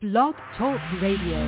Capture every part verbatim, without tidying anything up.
Blog Talk Radio.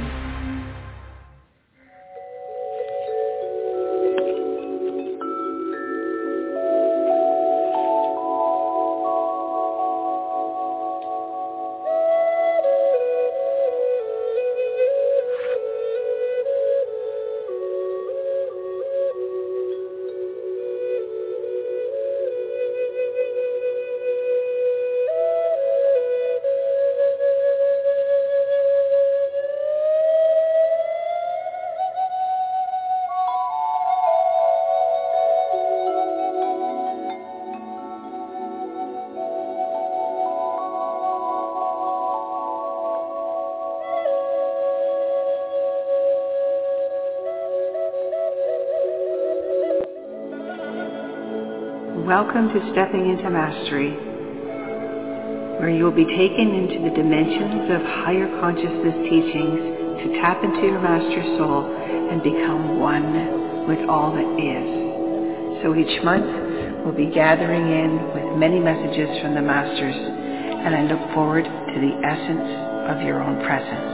Welcome to Stepping into Mastery, where you will be taken into the dimensions of higher consciousness teachings to tap into your master soul and become one with all that is. So each month we'll be gathering in with many messages from the masters, and I look forward to the essence of your own presence.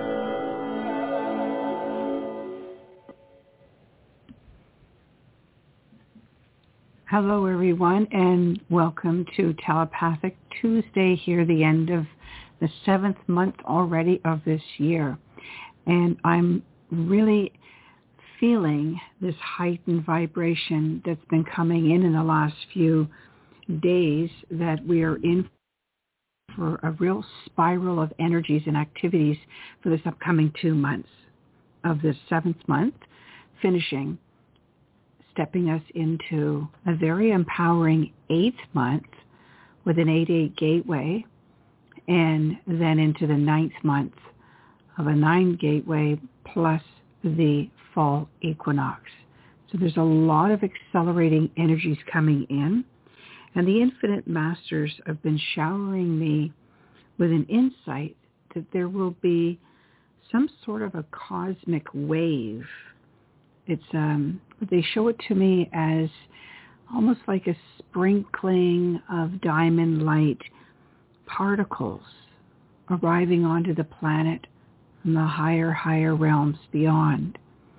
Hello everyone, and welcome to Telepathic Tuesday here, the end of the seventh month already of this year. And I'm really feeling this heightened vibration that's been coming in in the last few days, that we are in for a real spiral of energies and activities for this upcoming two months of this seventh month, finishing stepping us into a very empowering eighth month with an eight eight gateway, and then into the ninth month of a nine gateway plus the fall equinox. So there's a lot of accelerating energies coming in, and the Infinite Masters have been showering me with an insight that there will be some sort of a cosmic wave. It's um, they show it to me as almost like a sprinkling of diamond light particles arriving onto the planet from the higher, higher realms beyond.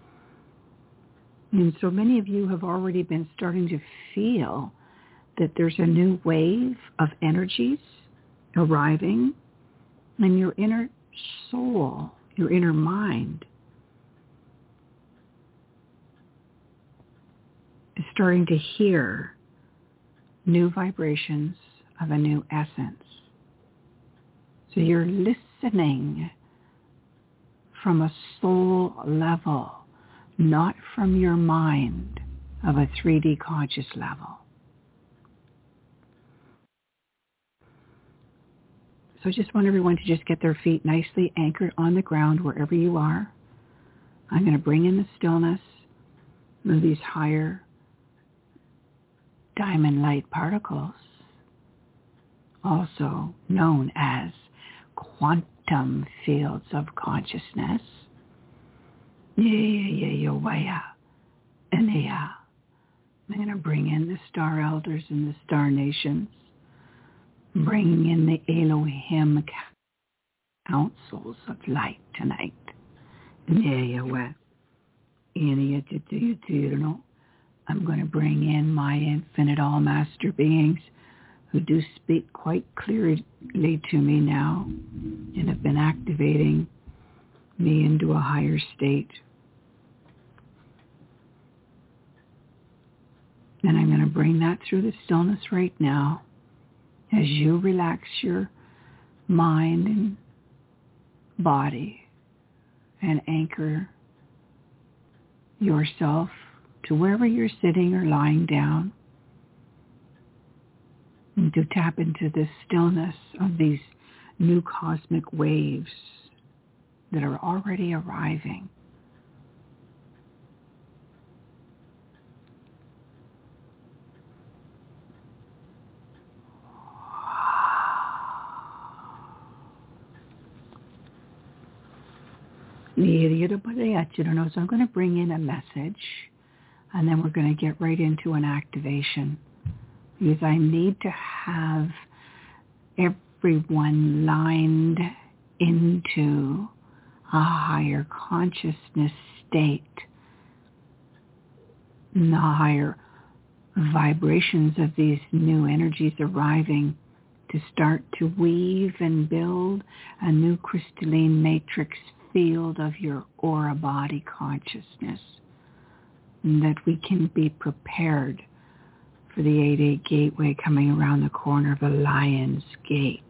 And so many of you have already been starting to feel that there's a new wave of energies arriving, and your inner soul, your inner mind, is starting to hear new vibrations of a new essence. So you're listening from a soul level, not from your mind of a three D conscious level. So I just want everyone to just get their feet nicely anchored on the ground wherever you are. I'm going to bring in the stillness of these higher diamond light particles, also known as quantum fields of consciousness. Yeah, yeah, yeah, yeah, and yeah. I'm going to bring in the star elders and the star nations, bringing in the Elohim councils of light tonight. Yeah, yeah, yeah. I'm going to bring in my infinite all-master beings who do speak quite clearly to me now and have been activating me into a higher state. And I'm going to bring that through the stillness right now as you relax your mind and body and anchor yourself to wherever you're sitting or lying down, and to tap into the stillness of these new cosmic waves that are already arriving. So I'm going to bring in a message, and then we're going to get right into an activation, because I need to have everyone lined into a higher consciousness state, and the higher vibrations of these new energies arriving to start to weave and build a new crystalline matrix field of your aura body consciousness, and that we can be prepared for the eight eight gateway coming around the corner of a Lion's Gate.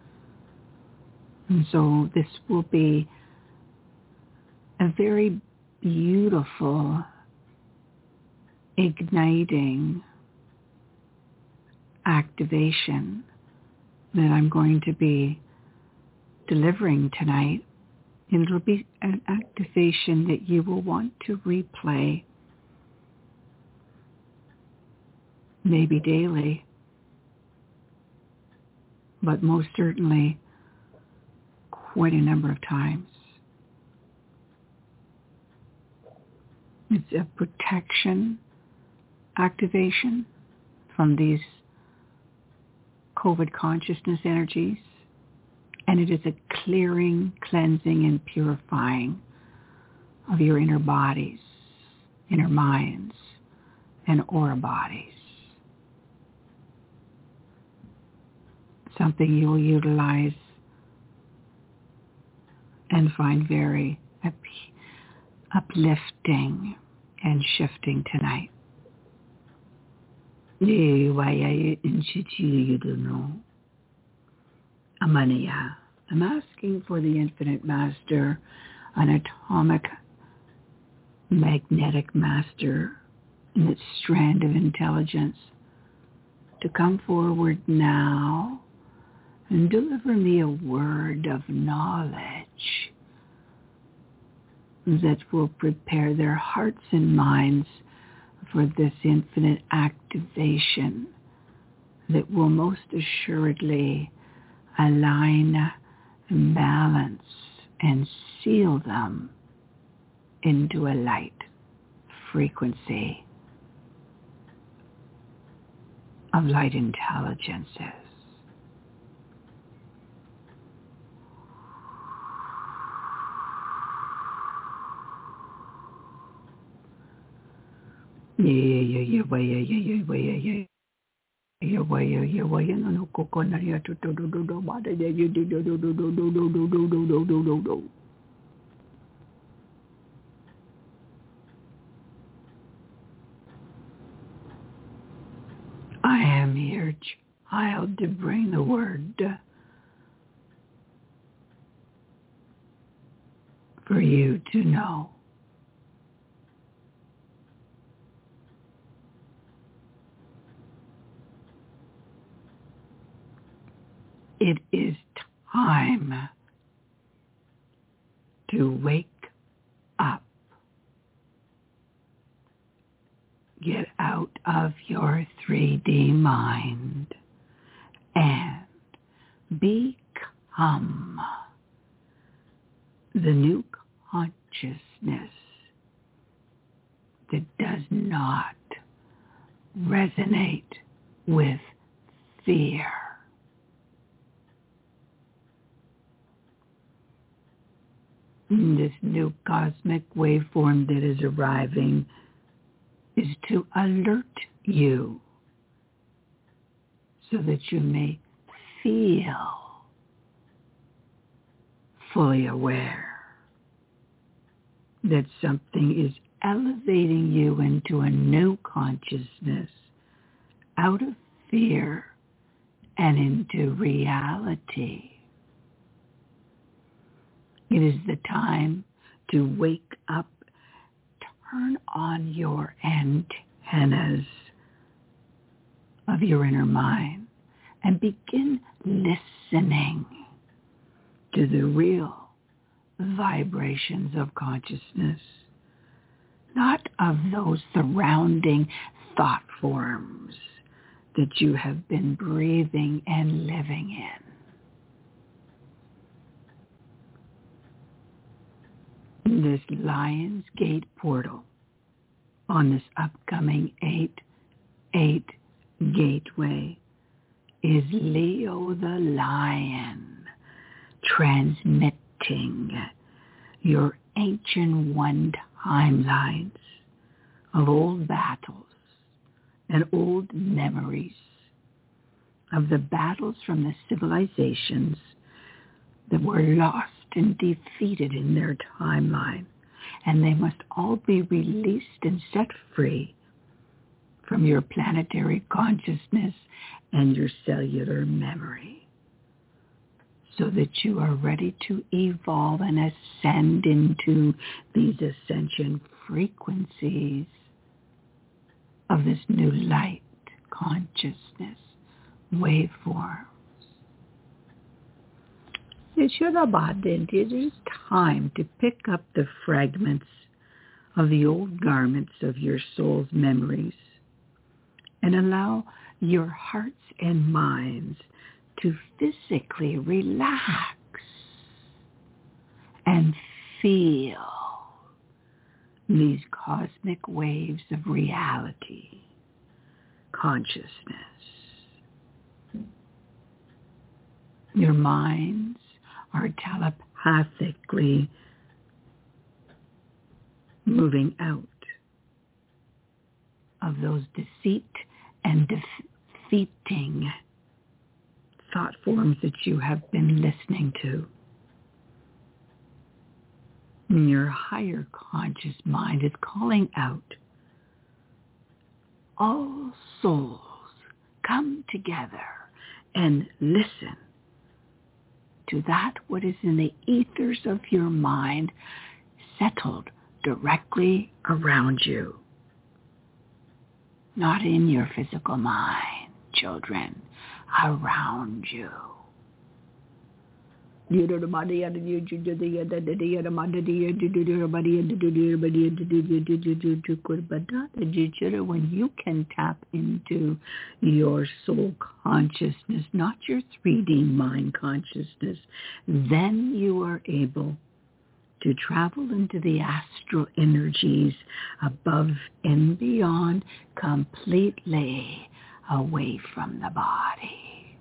And so this will be a very beautiful, igniting activation that I'm going to be delivering tonight. And it'll be an activation that you will want to replay maybe daily, but most certainly quite a number of times. It's a protection activation from these COVID consciousness energies, and it is a clearing, cleansing, and purifying of your inner bodies, inner minds, and aura bodies. Something you will utilize and find very up- uplifting and shifting tonight. Amania. I'm asking for the Infinite Master, an atomic magnetic master in its strand of intelligence, to come forward now and deliver me a word of knowledge that will prepare their hearts and minds for this infinite activation that will most assuredly align, balance, and seal them into a light frequency of light intelligences. Yeah, yeah, yeah, yeah, yeah, yeah, yeah, yeah, yeah. I am here, child, to bring the word for you to know. It is time to wake up. Get out of your three D mind and become the new consciousness that does not resonate with fear. This new cosmic waveform that is arriving is to alert you so that you may feel fully aware that something is elevating you into a new consciousness out of fear and into reality. It is the time to wake up, turn on your antennas of your inner mind, and begin listening to the real vibrations of consciousness, not of those surrounding thought forms that you have been breathing and living in. This Lion's Gate portal on this upcoming eight eight gateway is Leo the Lion, transmitting your ancient one timelines of old battles and old memories of the battles from the civilizations that were lost and defeated in their timeline. And they must all be released and set free from your planetary consciousness and your cellular memory, so that you are ready to evolve and ascend into these ascension frequencies of this new light consciousness waveforms. It is time to pick up the fragments of the old garments of your soul's memories and allow your hearts and minds to physically relax and feel these cosmic waves of reality, consciousness. Your minds are telepathically moving out of those deceit and defeating thought forms that you have been listening to. And your higher conscious mind is calling out, all souls come together and listen to that what is in the ethers of your mind, settled directly around you. Not in your physical mind, children, around you. When you can tap into your soul consciousness, not your three D mind consciousness, then you are able to travel into the astral energies above and beyond, completely away from the body.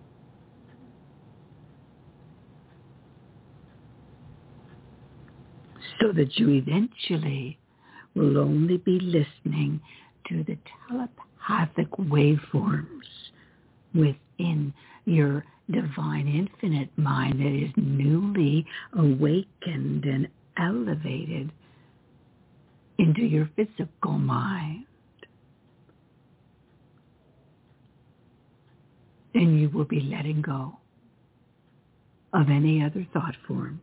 So that you eventually will only be listening to the telepathic waveforms within your divine infinite mind that is newly awakened and elevated into your physical mind. And you will be letting go of any other thought forms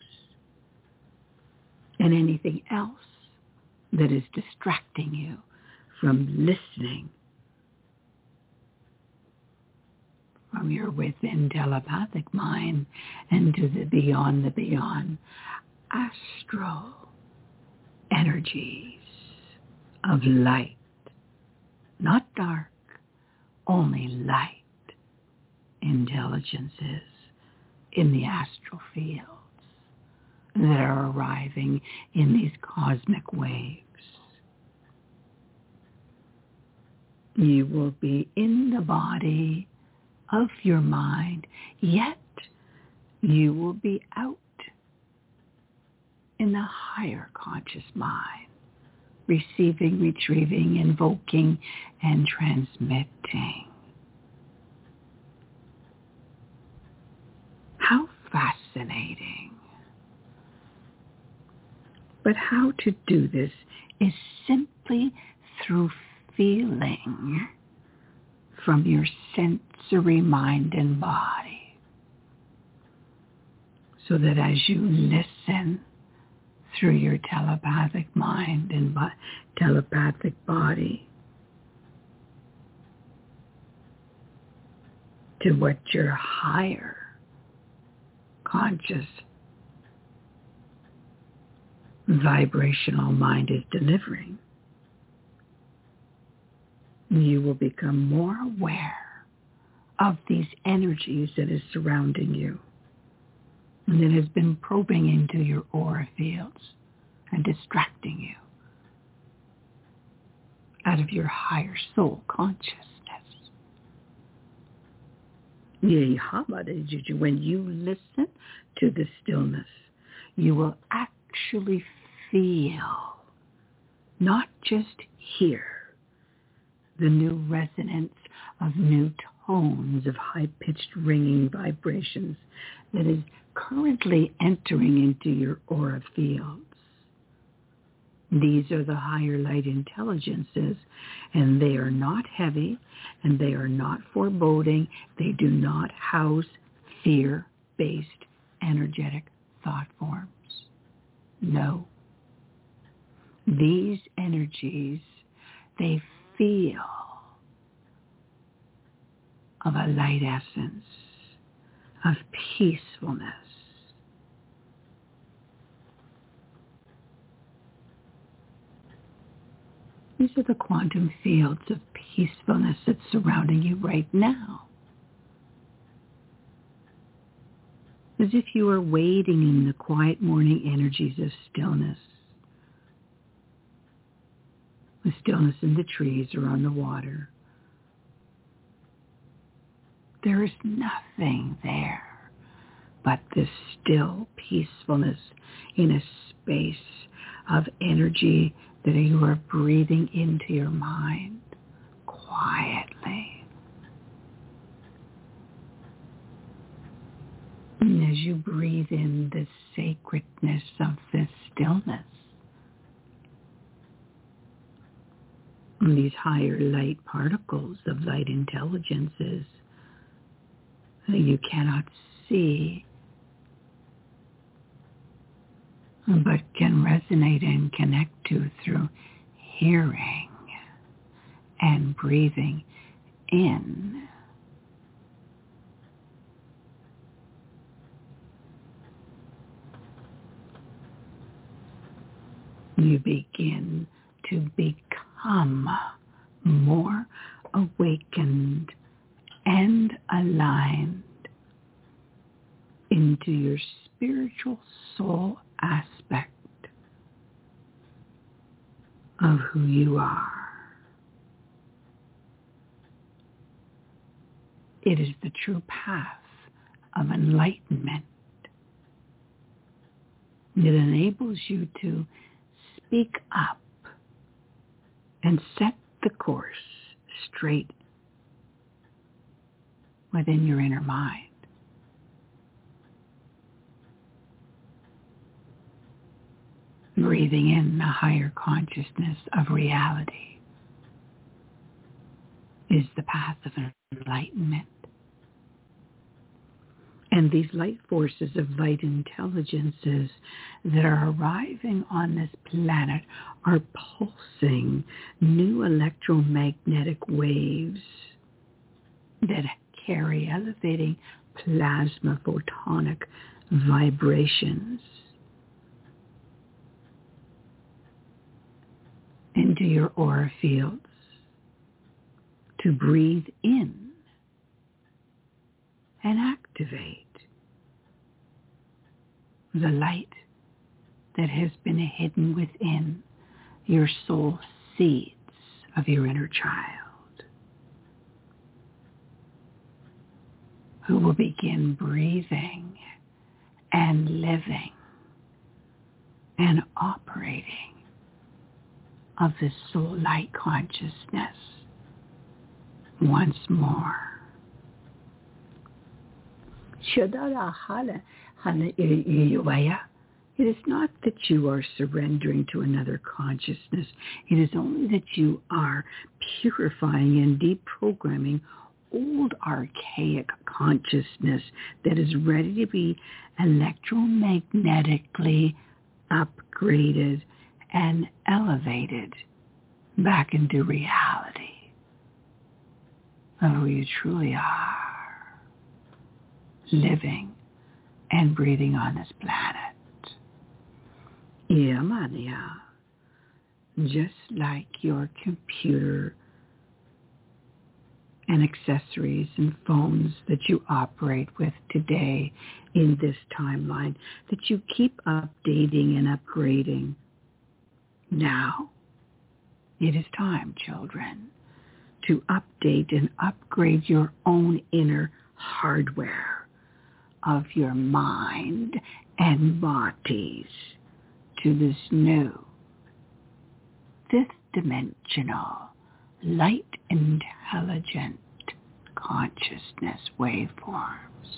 and anything else that is distracting you from listening from your within telepathic mind and to the beyond the beyond astral energies of light, not dark, only light intelligences in the astral fields that are arriving in these cosmic waves. You will be in the body of your mind, yet you will be out in the higher conscious mind, receiving, retrieving, invoking, and transmitting. How fascinating. But how to do this is simply through feeling from your sensory mind and body. So that as you listen through your telepathic mind and bo- telepathic body to what your higher conscious vibrational mind is delivering, you will become more aware of these energies that is surrounding you and that has been probing into your aura fields and distracting you out of your higher soul consciousness. When you listen to the stillness, you will actually feel, not just hear, the new resonance of new tones of high-pitched ringing vibrations that is currently entering into your aura fields. These are the higher light intelligences, and they are not heavy, and they are not foreboding. They do not house fear-based energetic thought forms. No. These energies, they feel of a light essence, of peacefulness. These are the quantum fields of peacefulness that's surrounding you right now. As if you are wading in the quiet morning energies of stillness. The stillness in the trees or on the water. There is nothing there but this still peacefulness in a space of energy that you are breathing into your mind quietly. And as you breathe in the sacredness of this stillness, these higher light particles of light intelligences that you cannot see but can resonate and connect to through hearing and breathing in. You begin to become more awakened and aligned into your spiritual soul aspect of who you are. It is the true path of enlightenment. It enables you to speak up and set the course straight within your inner mind. Breathing in the higher consciousness of reality is the path of enlightenment. And these light forces of light intelligences that are arriving on this planet are pulsing new electromagnetic waves that carry elevating plasma photonic vibrations into your aura fields to breathe in and activate the light that has been hidden within your soul seeds of your inner child, who will begin breathing and living and operating of this soul light consciousness once more. It is not that you are surrendering to another consciousness. It is only that you are purifying and deprogramming old archaic consciousness that is ready to be electromagnetically upgraded and elevated back into reality of who you truly are, living and breathing on this planet. Yeah, mania. Just like your computer and accessories and phones that you operate with today in this timeline, that you keep updating and upgrading. Now, it is time, children, to update and upgrade your own inner hardware of your mind and bodies to this new fifth dimensional light intelligent consciousness waveforms.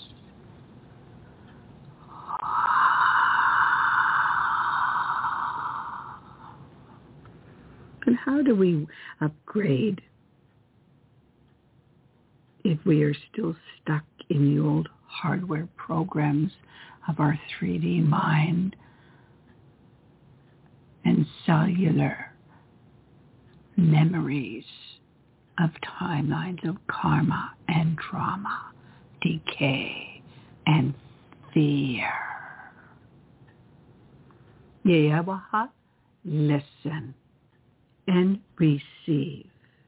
And how do we upgrade if we are still stuck in the old hardware programs of our three D mind and cellular memories of timelines of karma and trauma, decay and fear? Yewaha, listen and receive.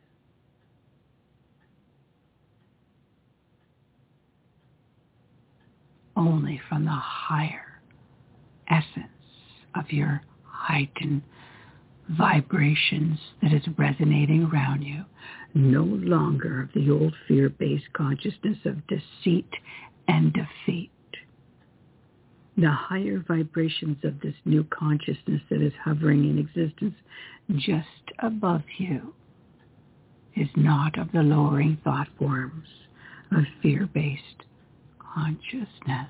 Only from the higher essence of your heightened vibrations that is resonating around you, no longer of the old fear-based consciousness of deceit and defeat. The higher vibrations of this new consciousness that is hovering in existence just above you is not of the lowering thought forms of fear-based consciousness.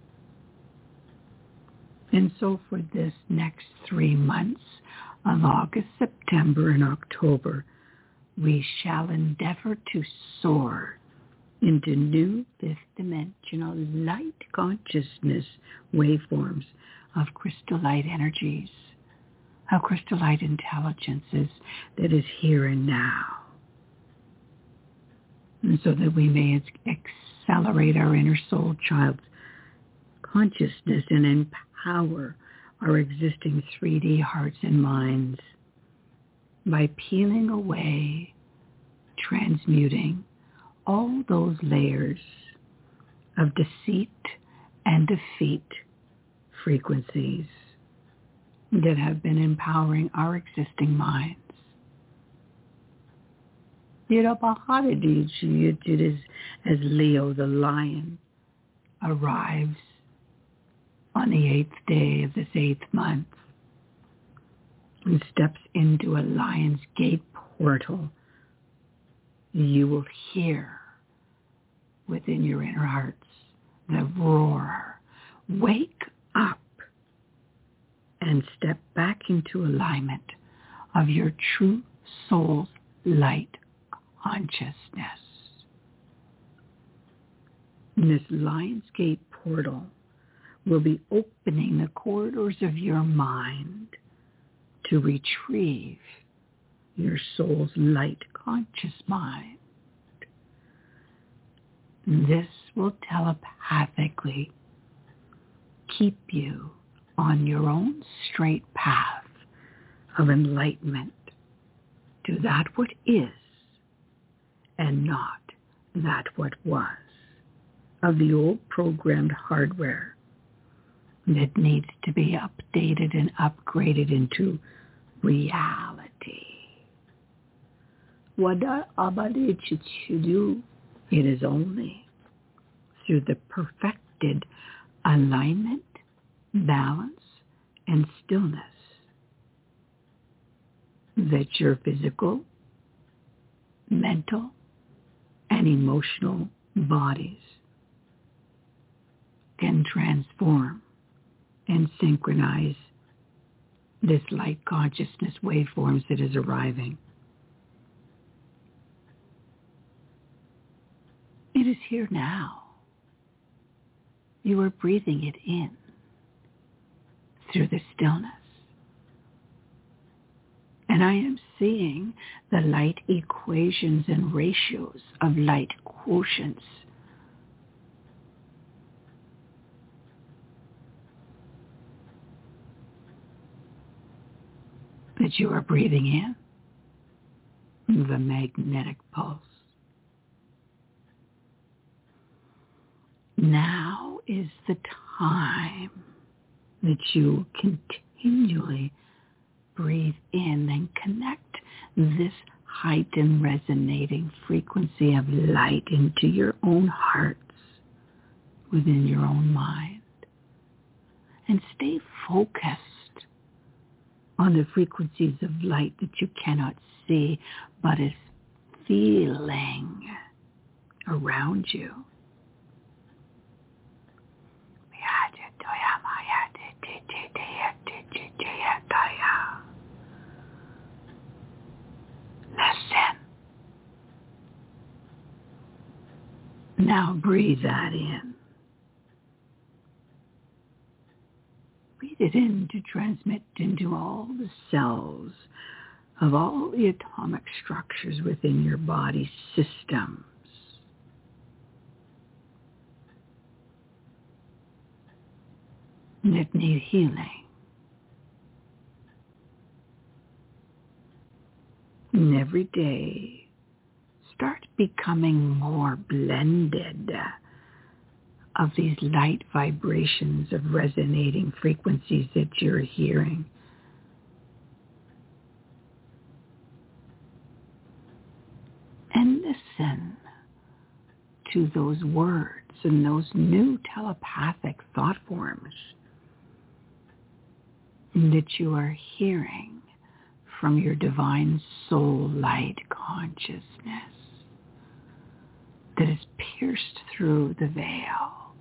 And so for this next three months of August, September, and October, we shall endeavor to soar into new fifth dimensional light consciousness waveforms of crystal light energies, of crystal light intelligences that is here and now. And so that we may accelerate our inner soul child's consciousness and empower our existing three D hearts and minds by peeling away, transmuting all those layers of deceit and defeat frequencies that have been empowering our existing minds. It is as Leo the lion arrives on the eighth day of this eighth month and steps into a lion's gate portal. You will hear within your inner hearts the roar. Wake up and step back into alignment of your true soul's light consciousness. And this Lion's Gate portal will be opening the corridors of your mind to retrieve your soul's light conscious mind. This will telepathically keep you on your own straight path of enlightenment to that what is and not that what was, of the old programmed hardware that needs to be updated and upgraded into reality. What Abadi do, it is only through the perfected alignment, balance, and stillness that your physical, mental, and emotional bodies can transform and synchronize this light consciousness waveforms that is arriving. It is here now. You are breathing it in through the stillness. And I am seeing the light equations and ratios of light quotients that you are breathing in, the magnetic pulse. Now is the time that you continually breathe in and connect this heightened resonating frequency of light into your own hearts within your own mind. And stay focused on the frequencies of light that you cannot see, but is feeling around you. Listen. Now breathe that in. Breathe it in to transmit into all the cells of all the atomic structures within your body systems. That need healing. And every day, start becoming more blended of these light vibrations of resonating frequencies that you're hearing. And listen to those words and those new telepathic thought forms that you are hearing from your divine soul light consciousness that has pierced through the veil,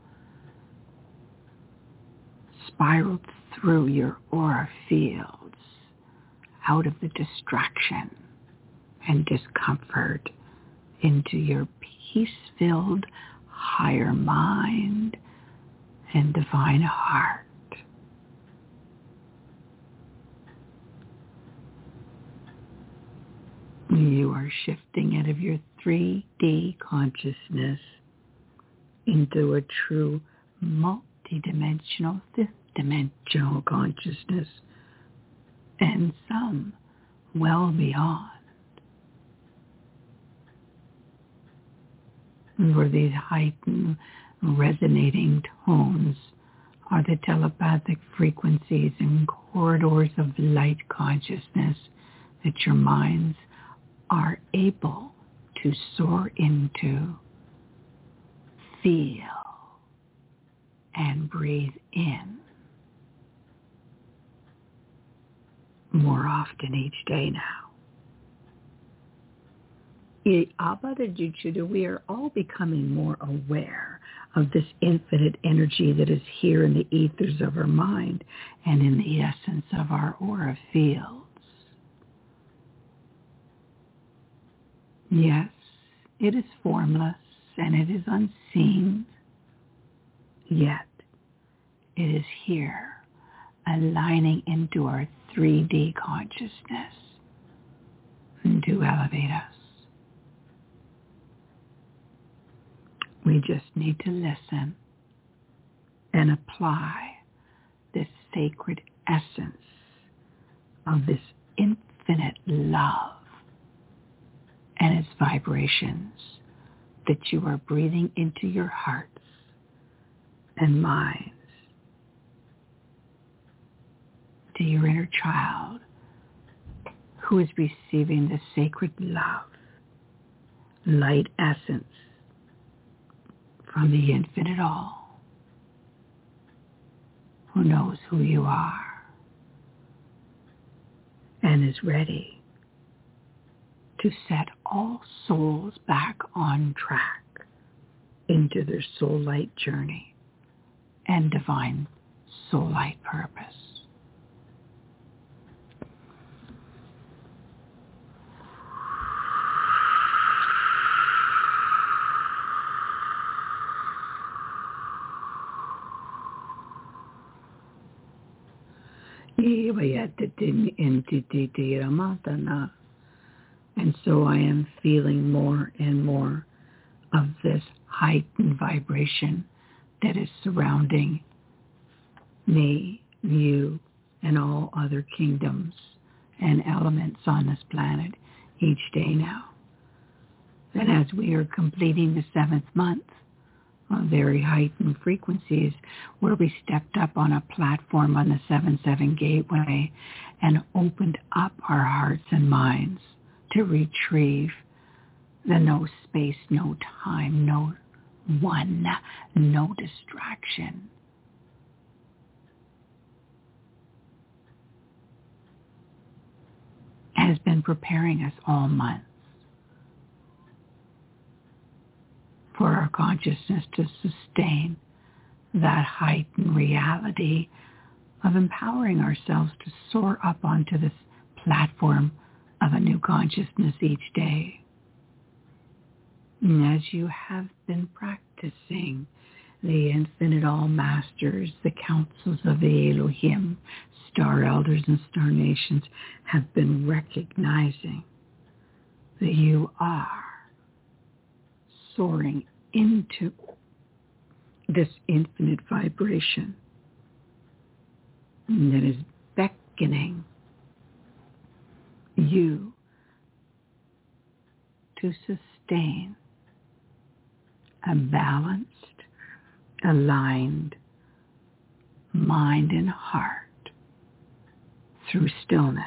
spiraled through your aura fields, out of the distraction and discomfort into your peace-filled higher mind and divine heart. You are shifting out of your three D consciousness into a true multidimensional, fifth-dimensional consciousness, and some well beyond. Where these heightened, resonating tones are the telepathic frequencies and corridors of light consciousness that your minds are able to soar into, feel, and breathe in more often each day now. We are all becoming more aware of this infinite energy that is here in the ethers of our mind and in the essence of our aura fields. Yes, it is formless and it is unseen, yet it is here, aligning into our three D consciousness to elevate us. We just need to listen and apply this sacred essence of this infinite love and its vibrations that you are breathing into your hearts and minds, to your inner child who is receiving the sacred love, light essence from the infinite all, who knows who you are and is ready to set all souls back on track into their soul light journey and divine soul light purpose. And so I am feeling more and more of this heightened vibration that is surrounding me, you, and all other kingdoms and elements on this planet each day now. And as we are completing the seventh month of very heightened frequencies, where we stepped up on a platform on the seven seven Gateway and opened up our hearts and minds to retrieve the no space, no time, no one, no distraction. Has been preparing us all month for our consciousness to sustain that heightened reality of empowering ourselves to soar up onto this platform of a new consciousness each day. And as you have been practicing, the infinite all masters, the councils of the Elohim, star elders and star nations have been recognizing that you are soaring into this infinite vibration that is beckoning you to sustain a balanced, aligned mind and heart through stillness,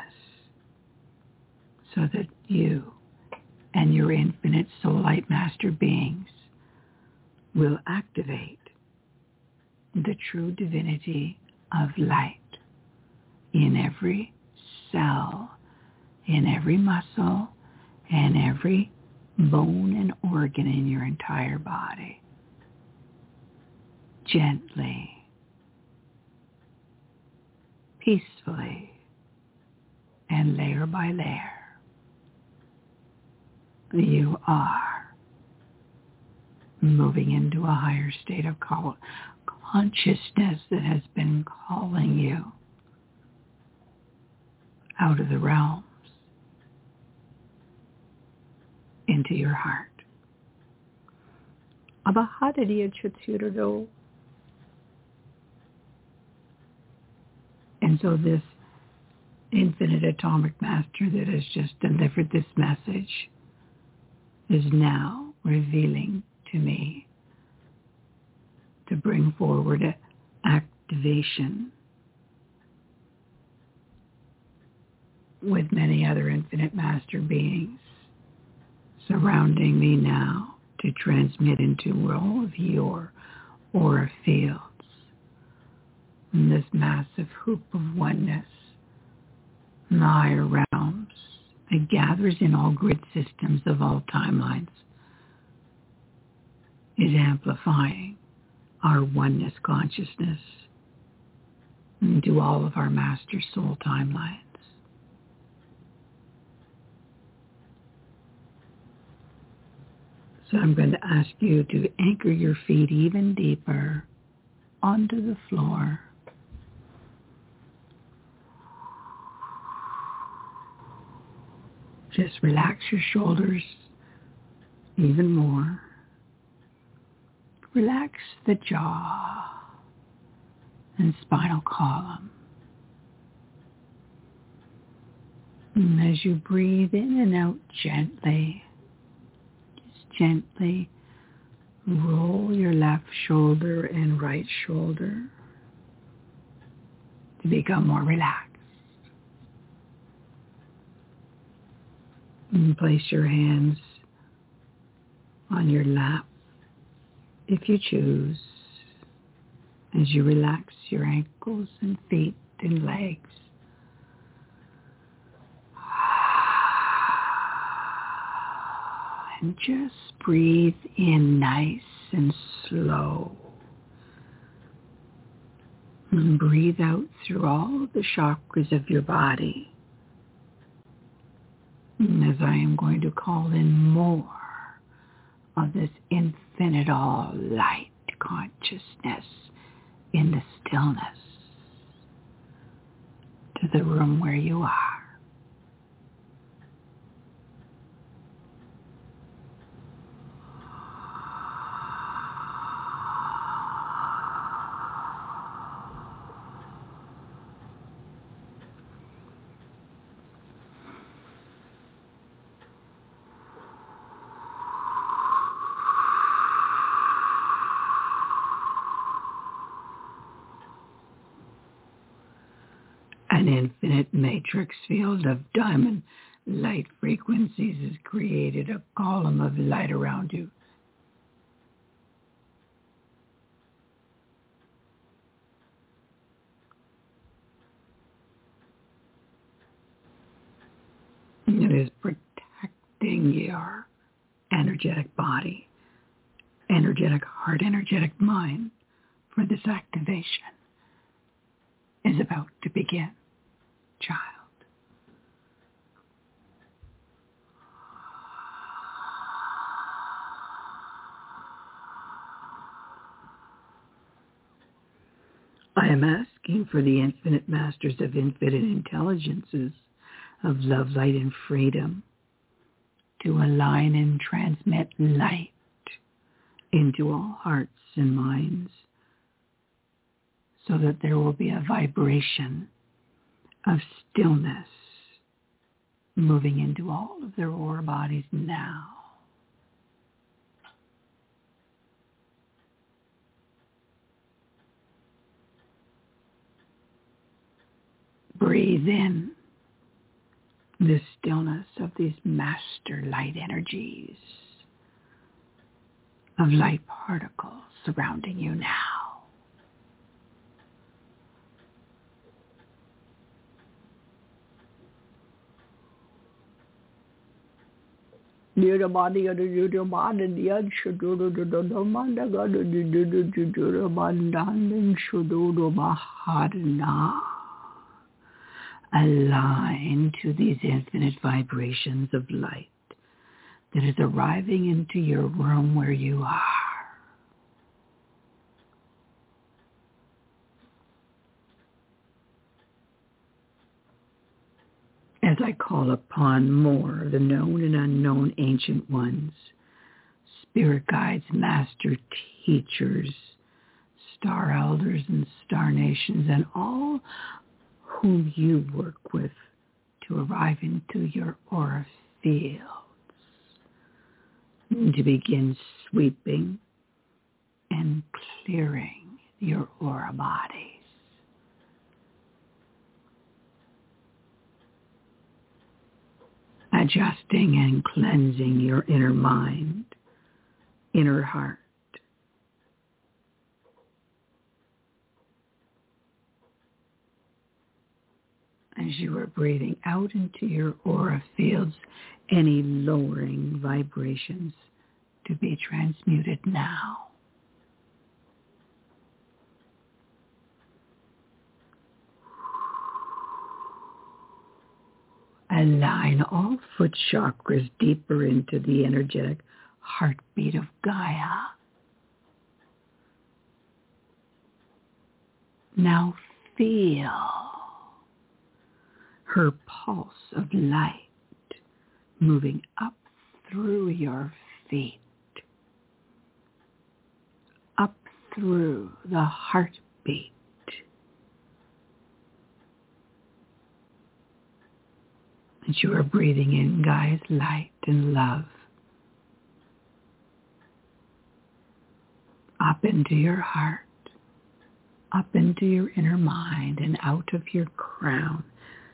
so that you and your infinite soul light master beings will activate the true divinity of light in every cell, in every muscle, and every bone and organ in your entire body. Gently, peacefully, and layer by layer, you are moving into a higher state of consciousness that has been calling you out of the realms into your heart. Abahadadiya Chutsuro. And so this infinite atomic master that has just delivered this message is now revealing to me to bring forward an activation with many other infinite master beings surrounding me now to transmit into all of your aura fields in this massive hoop of oneness in the higher realms that gathers in all grid systems of all timelines, is amplifying our oneness consciousness into all of our master soul timelines. So I'm going to ask you to anchor your feet even deeper onto the floor. Just relax your shoulders even more. Relax the jaw and spinal column. And as you breathe in and out gently, just gently roll your left shoulder and right shoulder to become more relaxed. And place your hands on your lap if you choose, as you relax your ankles and feet and legs. And just breathe in nice and slow. And breathe out through all the chakras of your body. And as I am going to call in more of this infinite all light consciousness in the stillness to the room where you are. An infinite matrix field of diamond light frequencies has created a column of light around you. It is protecting your energetic body, energetic heart, energetic mind, for this activation is about to begin, child. I am asking for the infinite masters of infinite intelligences of love, light, and freedom to align and transmit light into all hearts and minds so that there will be a vibration of stillness moving into all of their aura bodies now. Breathe in the stillness of these master light energies of light particles surrounding you now. Dear body, dear body, dear body, dear shadow, the manda god, the abundant shadow, the bahadna. Align to these infinite vibrations of light that is arriving into your room where you are. As I call upon more of the known and unknown ancient ones, spirit guides, master teachers, star elders and star nations, and all whom you work with to arrive into your aura fields, to begin sweeping and clearing your aura bodies. Adjusting and cleansing your inner mind, inner heart. As you are breathing out into your aura fields, any lowering vibrations to be transmuted now. Align all foot chakras deeper into the energetic heartbeat of Gaia. Now feel her pulse of light moving up through your feet, up through the heartbeat, as you are breathing in Gaia's light and love, up into your heart, up into your inner mind, and out of your crown.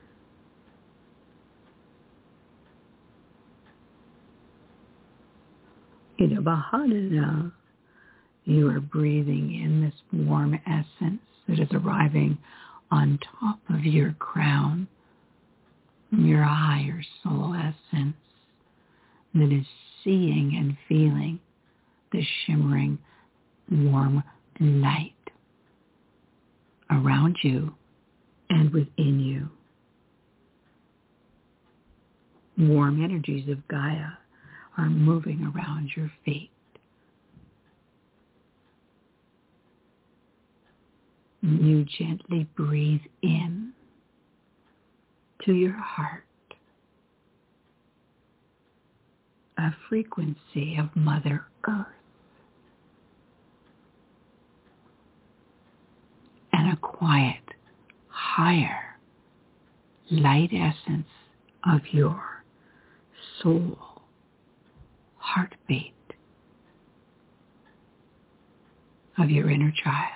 In a Bahadana, you are breathing in this warm essence that is arriving on top of your crown from your higher soul essence that is seeing and feeling the shimmering warm light around you and within you. Warm energies of Gaia are moving around your feet. You gently breathe in to your heart a frequency of Mother Earth and a quiet, higher light essence of your soul heartbeat of your inner child.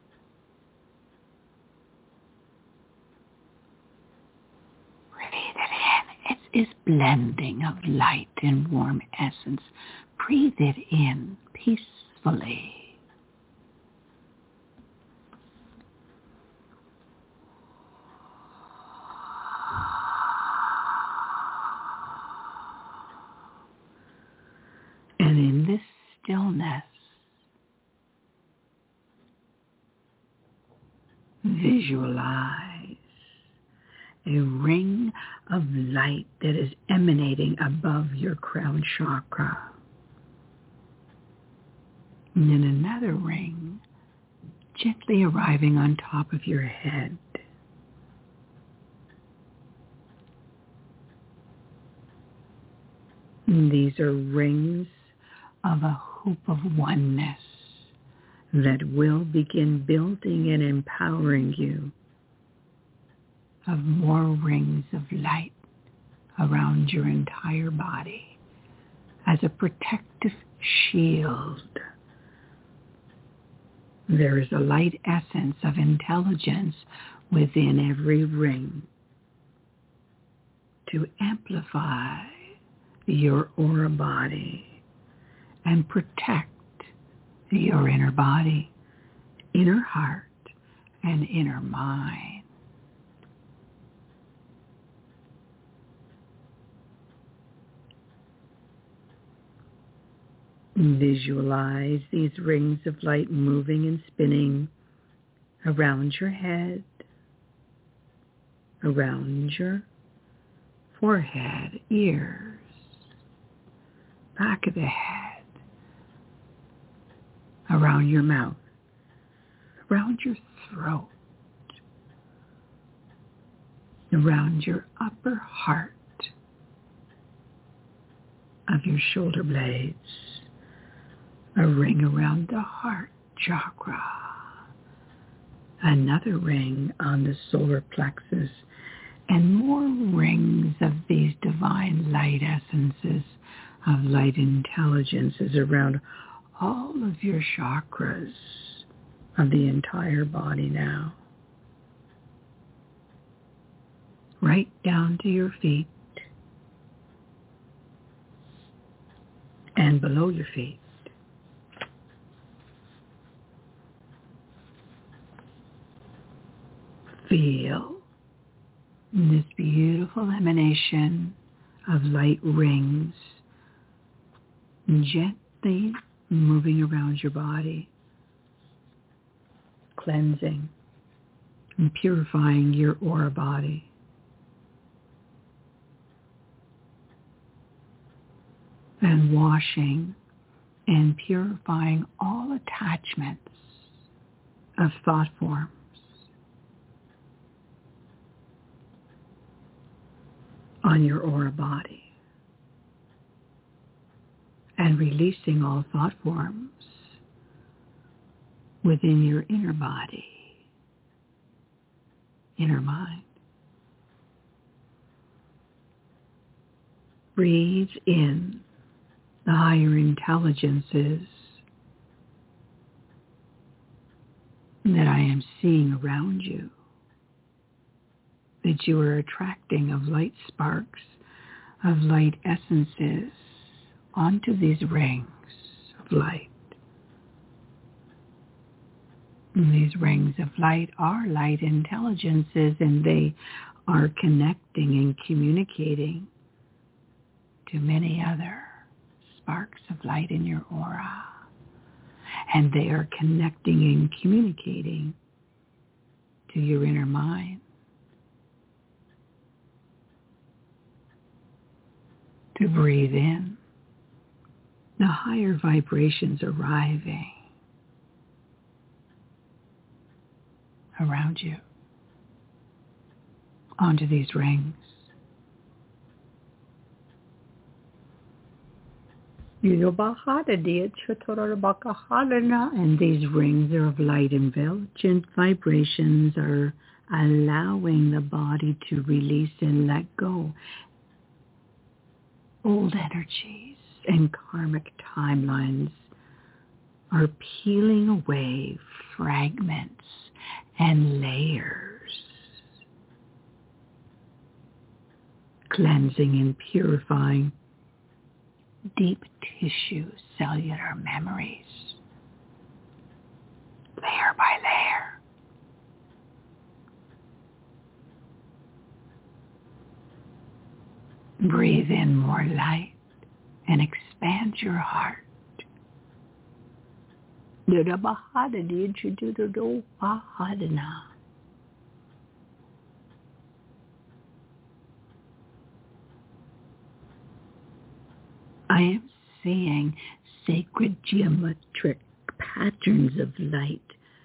Breathe it in. It is blending of light and warm essence. Breathe it in peacefully. And in this stillness, visualize a ring of light that is emanating above your crown chakra. And then another ring gently arriving on top of your head. And these are rings of a hoop of oneness that will begin building and empowering you of more rings of light around your entire body as a protective shield. There is a light essence of intelligence within every ring to amplify your aura body and protect your inner body, inner heart, and inner mind. Visualize these rings of light moving and spinning around your head, around your forehead, ears, back of the head, around your mouth, around your throat, around your upper heart of your shoulder blades, a ring around the heart chakra, another ring on the solar plexus, and more rings of these divine light essences of light intelligences around all of your chakras of the entire body now. Right down to your feet and below your feet. Feel this beautiful emanation of light rings gently moving around your body, cleansing and purifying your aura body. And washing and purifying all attachments of thought forms. On your aura body, and releasing all thought forms within your inner body, inner mind. Breathe in the higher intelligences that I am seeing around you, that you are attracting of light sparks, of light essences onto these rings of light. And these rings of light are light intelligences, and they are connecting and communicating to many other sparks of light in your aura. And they are connecting and communicating to your inner mind. To breathe in the higher vibrations arriving around you onto these rings. And these rings are of light intelligent vibrations are allowing the body to release and let go old energies and karmic timelines, are peeling away fragments and layers, cleansing and purifying deep tissue cellular memories, layer by layer. Breathe in more light and expand expands your heart. I am seeing sacred geometric patterns of light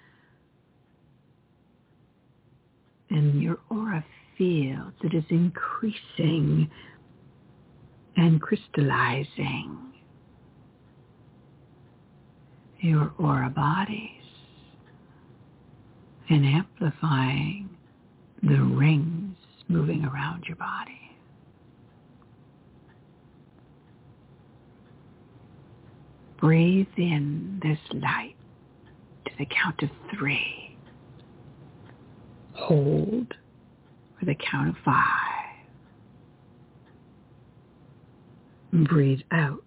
in your aura field that is increasing and crystallizing your aura bodies and amplifying the rings moving around your body. Breathe in this light to the count of three. Hold for the count of five. And breathe out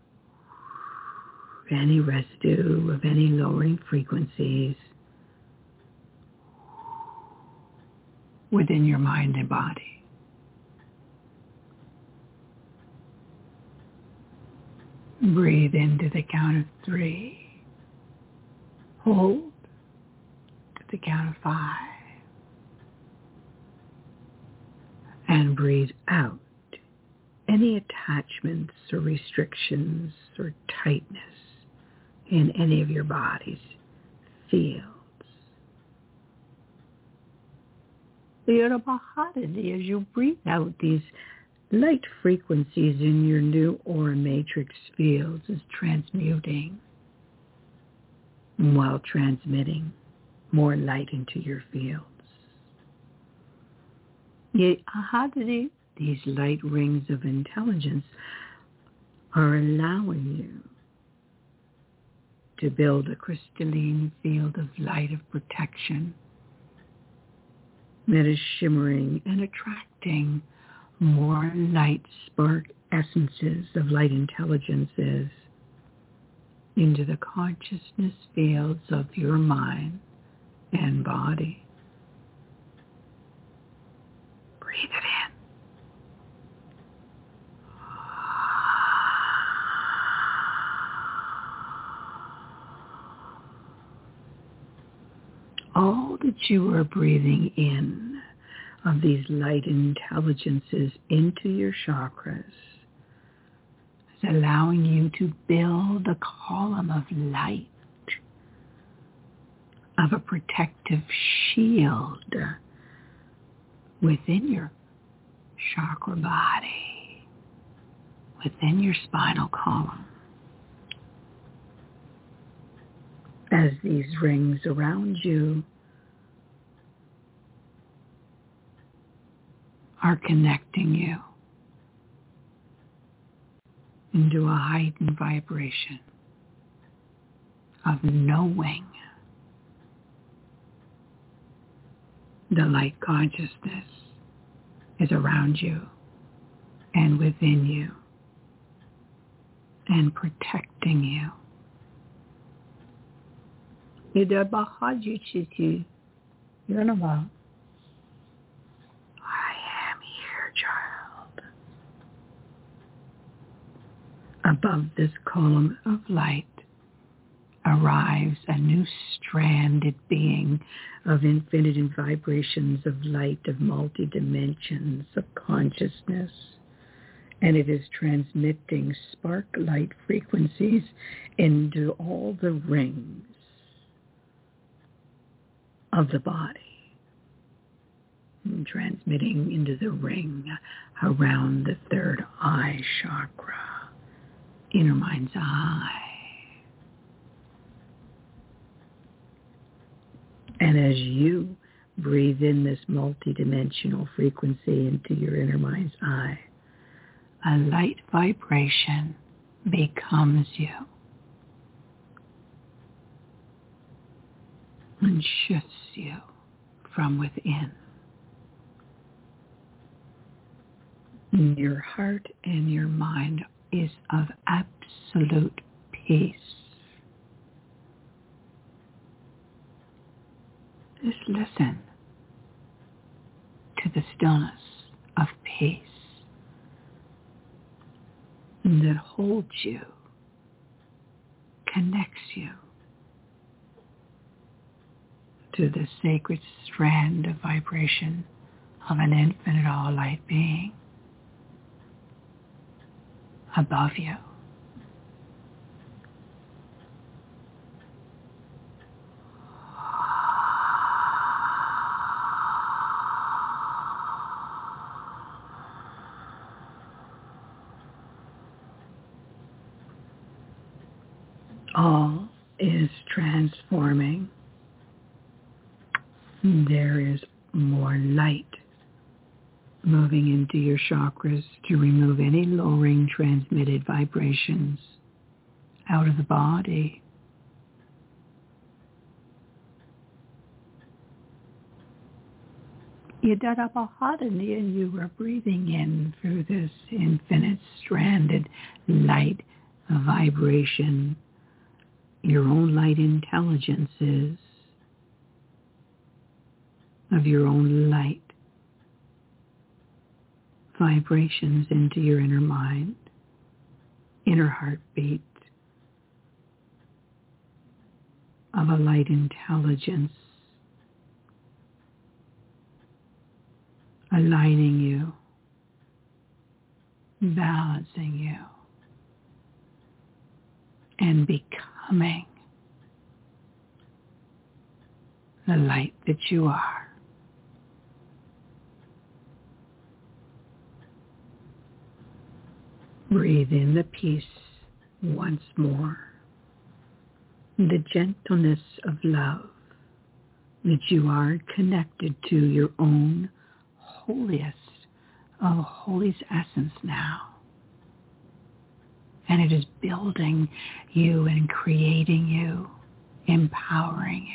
any residue of any lowering frequencies within your mind and body. Breathe into the count of three. Hold to the count of five. And breathe out any attachments or restrictions or tightness in any of your body's fields. As you breathe out these light frequencies in your new aura matrix fields is transmuting while transmitting more light into your fields. These light rings of intelligence are allowing you to build a crystalline field of light of protection that is shimmering and attracting more light spark essences of light intelligences into the consciousness fields of your mind and body. Breathe it in. All that you are breathing in of these light intelligences into your chakras is allowing you to build a column of light, of a protective shield within your chakra body, within your spinal column. As these rings around you are connecting you into a heightened vibration of knowing the light consciousness is around you and within you and protecting you. Above this column of light arrives a new stranded being of infinite vibrations of light of multi-dimensions of consciousness. And it is transmitting spark light frequencies into all the rings of the body. And transmitting into the ring around the third eye chakra. Inner mind's eye. And as you breathe in this multidimensional frequency into your inner mind's eye, a light vibration becomes you and shifts you from within. Your heart and your mind is of absolute peace. Just listen to the stillness of peace that holds you, connects you to the sacred strand of vibration of an infinite all-light being above you. All is transforming. There is more light moving into your chakras to remove any lowering transmitted vibrations out of the body. Yadadabahadani, and you are breathing in through this infinite stranded light vibration, your own light intelligences of your own light vibrations into your inner mind, inner heartbeat of a light intelligence aligning you, balancing you, and becoming the light that you are. Breathe in the peace once more, the gentleness of love that you are connected to your own holiest of holiest essence now. And it is building you and creating you, empowering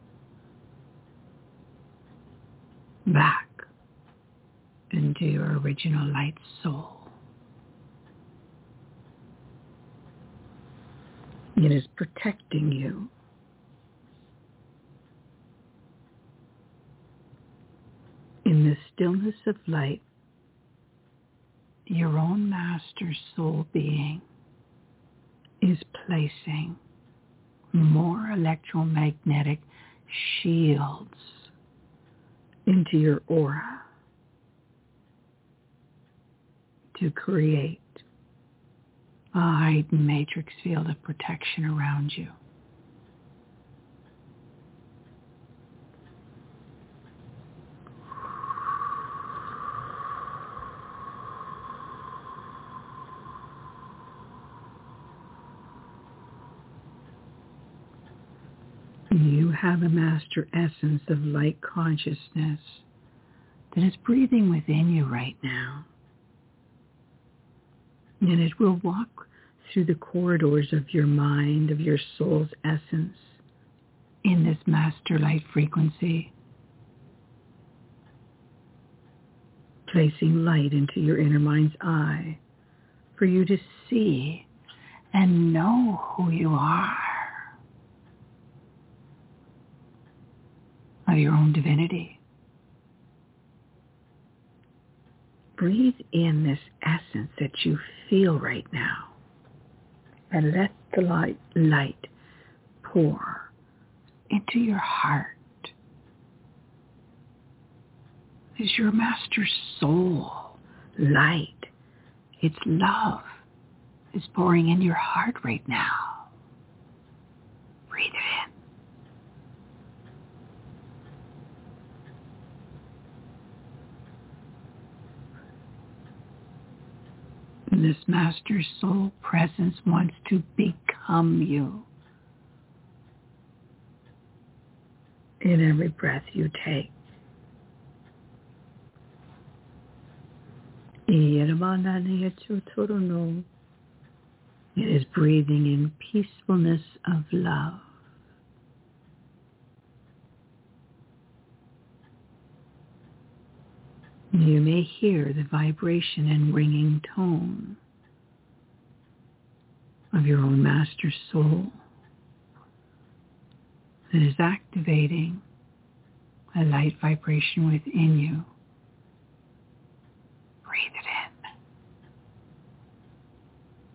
you back into your original light soul. It is protecting you. In the stillness of light, your own master soul being is placing more electromagnetic shields into your aura to create a heightened matrix field of protection around you. You have a master essence of light consciousness that is breathing within you right now. And it will walk through the corridors of your mind, of your soul's essence, in this master light frequency, placing light into your inner mind's eye for you to see and know who you are, of your own divinity. Breathe in this essence that you feel right now and let the light, light pour into your heart. Is your master soul light, its love is pouring in your heart right now. Breathe it in. This master soul presence wants to become you in every breath you take. It is breathing in peacefulness of love. You may hear the vibration and ringing tone of your own master soul that is activating a light vibration within you. Breathe it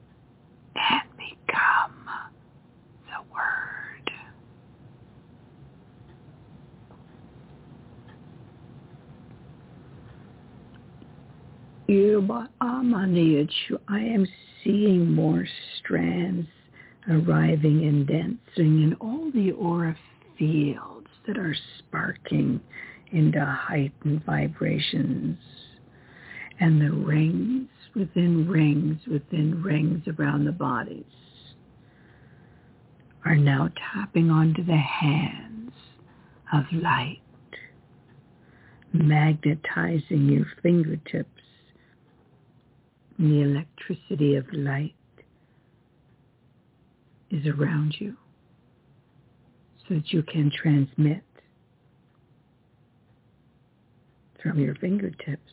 I am seeing more strands arriving and dancing in all the aura fields that are sparking into heightened vibrations. And the rings within rings within rings around the bodies are now tapping onto the hands of light, magnetizing your fingertips. The electricity of light is around you so that you can transmit from your fingertips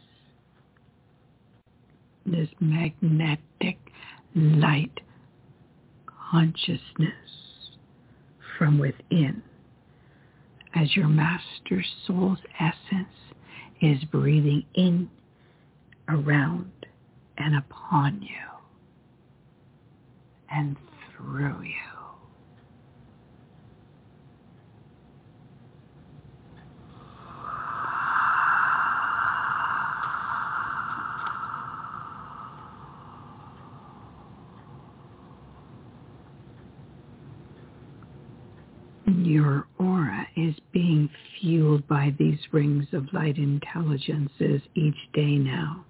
this magnetic light consciousness from within as your master soul's essence is breathing in, around, and upon you and through you. Your aura is being fueled by these rings of light intelligences each day now.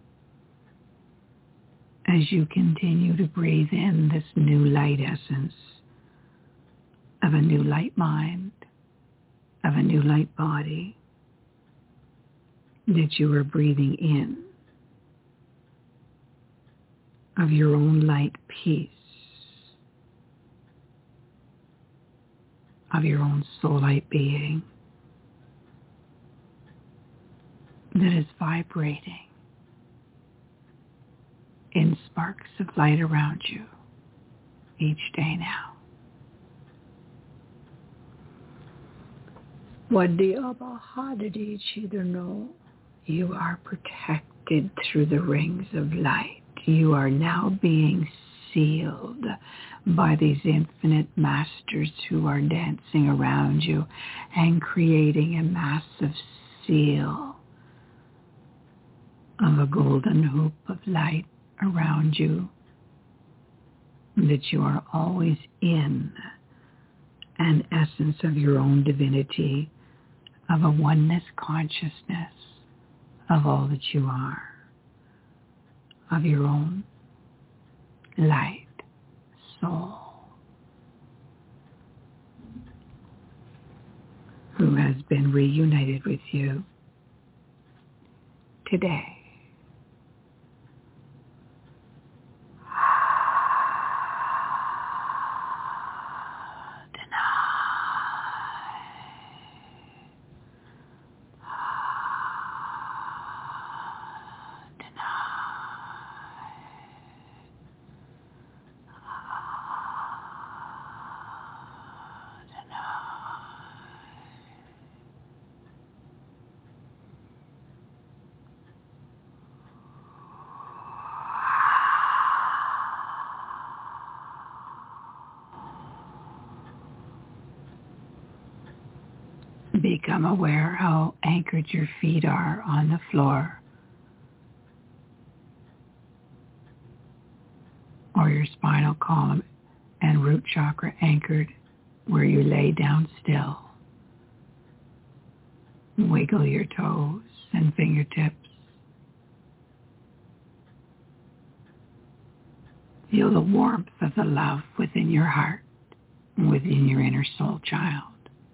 As you continue to breathe in this new light essence of a new light mind, of a new light body that you are breathing in, of your own light peace, of your own soul light being that is vibrating in sparks of light around you each day now. You are protected through the rings of light. You are now being sealed by these infinite masters who are dancing around you and creating a massive seal of a golden hoop of light around you, that you are always in an essence of your own divinity, of a oneness consciousness of all that you are, of your own light soul, who has been reunited with you today. Become aware how anchored your feet are on the floor, or your spinal column and root chakra anchored where you lay down still. Wiggle your toes and fingertips. Feel the warmth of the love within your heart, within your inner soul child.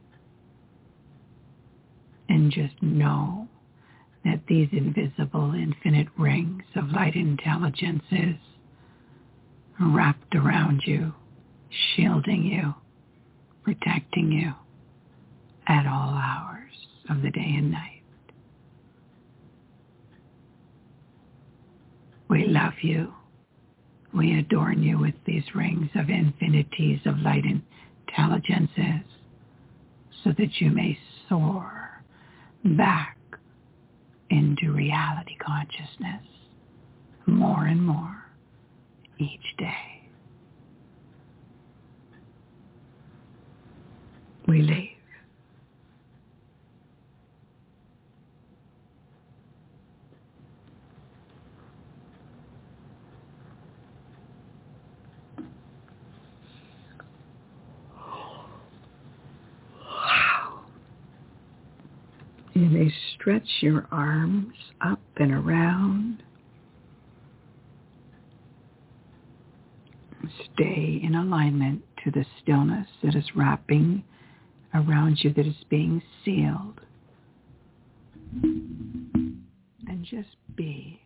And just know that these invisible infinite rings of light intelligences are wrapped around you, shielding you, protecting you at all hours of the day and night. We love you. We adorn you with these rings of infinities of light intelligences so that you may soar back into reality consciousness more and more each day. We leave. You may stretch your arms up and around. Stay in alignment to the stillness that is wrapping around you, that is being sealed. And just be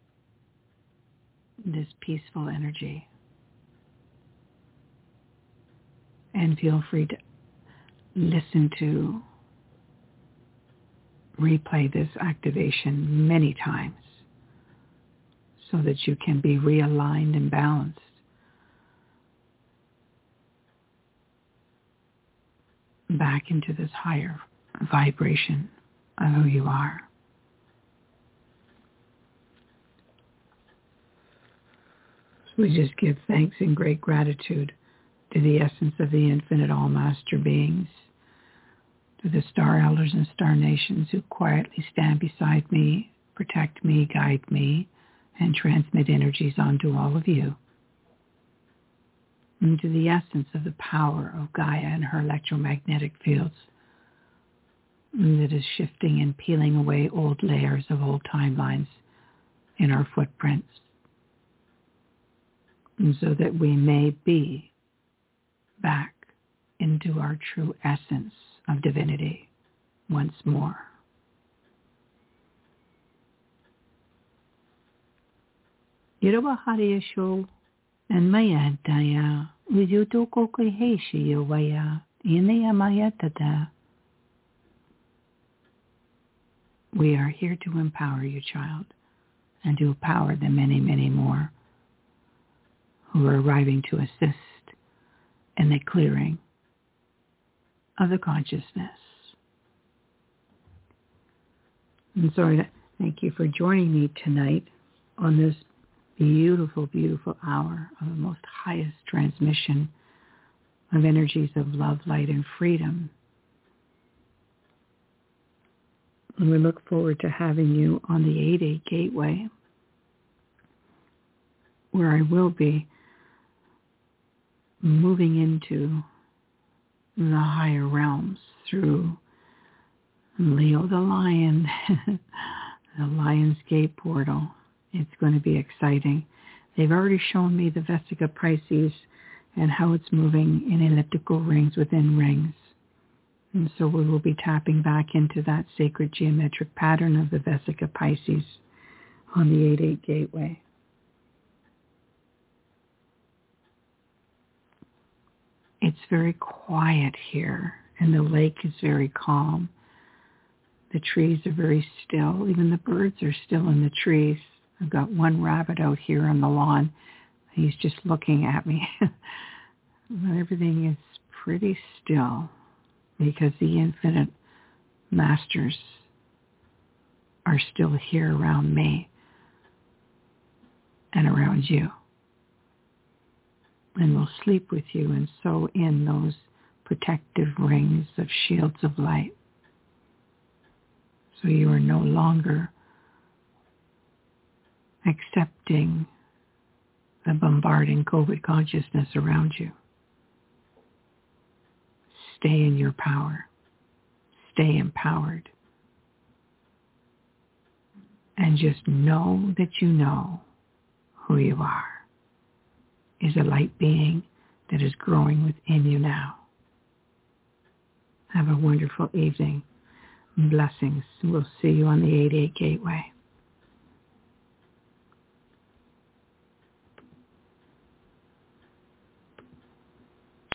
this peaceful energy. And feel free to listen to, replay this activation many times so that you can be realigned and balanced. Back into this higher vibration of who you are. So we just give thanks and great gratitude to the essence of the infinite all-master beings, to the star elders and star nations who quietly stand beside me, protect me, guide me, and transmit energies onto all of you. And to the essence of the power of Gaia and her electromagnetic fields that is shifting and peeling away old layers of old timelines in our footprints, and so that we may be back into our true essence of divinity once more. Yerobahariasho and Mayadaya, Vijutu Kokiheshi Yovaya, Inaya Mayatata. We are here to empower you, child, and to empower the many, many more who are arriving to assist in the clearing of the consciousness. And so thank you for joining me tonight on this beautiful, beautiful hour of the most highest transmission of energies of love, light, and freedom. And we look forward to having you on the eight eight Gateway, where I will be moving into the higher realms through Leo the Lion, the Lionsgate portal. It's going to be exciting. They've already shown me the Vesica Pisces and how it's moving in elliptical rings within rings. And so we will be tapping back into that sacred geometric pattern of the Vesica Pisces on the eight eight Gateway. It's very quiet here, and the lake is very calm. The trees are very still. Even the birds are still in the trees. I've got one rabbit out here on the lawn. He's just looking at me. But everything is pretty still because the infinite masters are still here around me and around you. And will sleep with you and sew in those protective rings of shields of light. So you are no longer accepting the bombarding COVID consciousness around you. Stay in your power. Stay empowered. And just know that you know who you are is a light being that is growing within you now. Have a wonderful evening. Blessings. We'll see you on the eight eight Gateway.